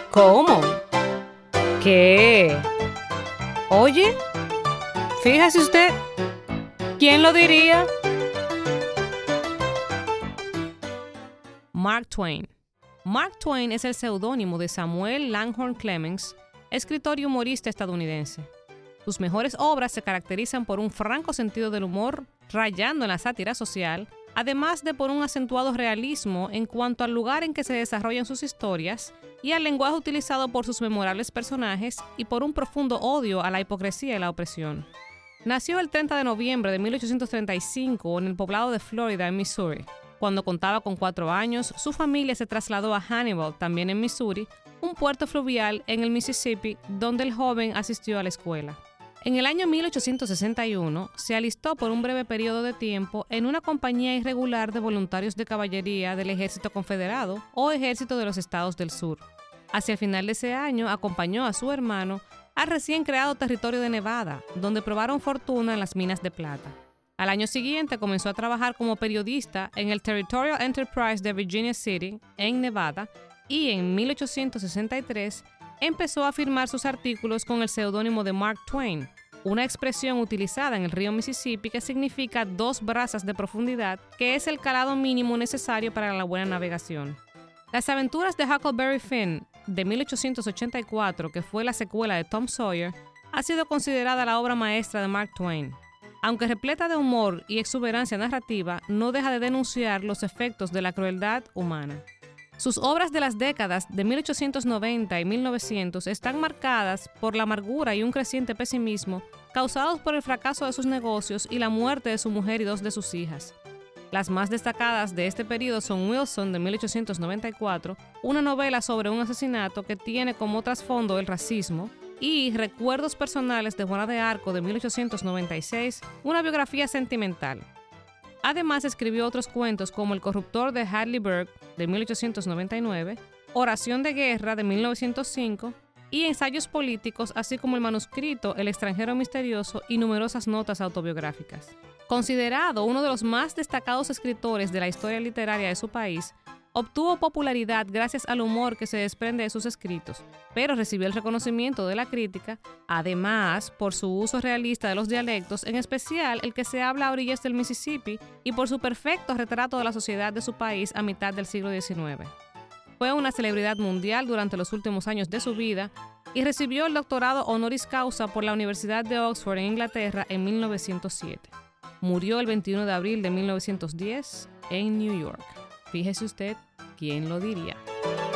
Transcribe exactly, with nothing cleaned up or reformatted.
¿Cómo? ¿Qué? Oye, fíjese usted, ¿quién lo diría? Mark Twain. Mark Twain es el seudónimo de Samuel Langhorne Clemens, escritor y humorista estadounidense. Sus mejores obras se caracterizan por un franco sentido del humor, rayando en la sátira social, además de por un acentuado realismo en cuanto al lugar en que se desarrollan sus historias y al lenguaje utilizado por sus memorables personajes y por un profundo odio a la hipocresía y la opresión. Nació el treinta de noviembre de mil ochocientos treinta y cinco en el poblado de Florida, en Missouri. Cuando contaba con cuatro años, su familia se trasladó a Hannibal, también en Missouri, un puerto fluvial en el Mississippi, donde el joven asistió a la escuela. En el año mil ochocientos sesenta y uno, se alistó por un breve periodo de tiempo en una compañía irregular de voluntarios de caballería del Ejército Confederado o Ejército de los Estados del Sur. Hacia el final de ese año, acompañó a su hermano al recién creado territorio de Nevada, donde probaron fortuna en las minas de plata. Al año siguiente comenzó a trabajar como periodista en el Territorial Enterprise de Virginia City, en Nevada, y en mil ochocientos sesenta y tres empezó a firmar sus artículos con el seudónimo de Mark Twain, una expresión utilizada en el río Mississippi que significa dos brazas de profundidad, que es el calado mínimo necesario para la buena navegación. Las aventuras de Huckleberry Finn, de mil ochocientos ochenta y cuatro, que fue la secuela de Tom Sawyer, ha sido considerada la obra maestra de Mark Twain. Aunque repleta de humor y exuberancia narrativa, no deja de denunciar los efectos de la crueldad humana. Sus obras de las décadas de mil ochocientos noventa y mil novecientos están marcadas por la amargura y un creciente pesimismo causados por el fracaso de sus negocios y la muerte de su mujer y dos de sus hijas. Las más destacadas de este periodo son Wilson, de mil ochocientos noventa y cuatro, una novela sobre un asesinato que tiene como trasfondo el racismo, y Recuerdos personales de Juana de Arco, de mil ochocientos noventa y seis, una biografía sentimental. Además, escribió otros cuentos como El corruptor de Hadleyburg, de mil ochocientos noventa y nueve, Oración de guerra, de mil novecientos cinco, y ensayos políticos, así como el manuscrito El extranjero misterioso y numerosas notas autobiográficas. Considerado uno de los más destacados escritores de la historia literaria de su país, obtuvo popularidad gracias al humor que se desprende de sus escritos, pero recibió el reconocimiento de la crítica, además por su uso realista de los dialectos, en especial el que se habla a orillas del Mississippi, y por su perfecto retrato de la sociedad de su país a mitad del siglo diecinueve. Fue una celebridad mundial durante los últimos años de su vida y recibió el doctorado honoris causa por la Universidad de Oxford en Inglaterra en mil novecientos siete. Murió el veintiuno de abril de mil novecientos diez en New York. Fíjese usted, ¿quién lo diría?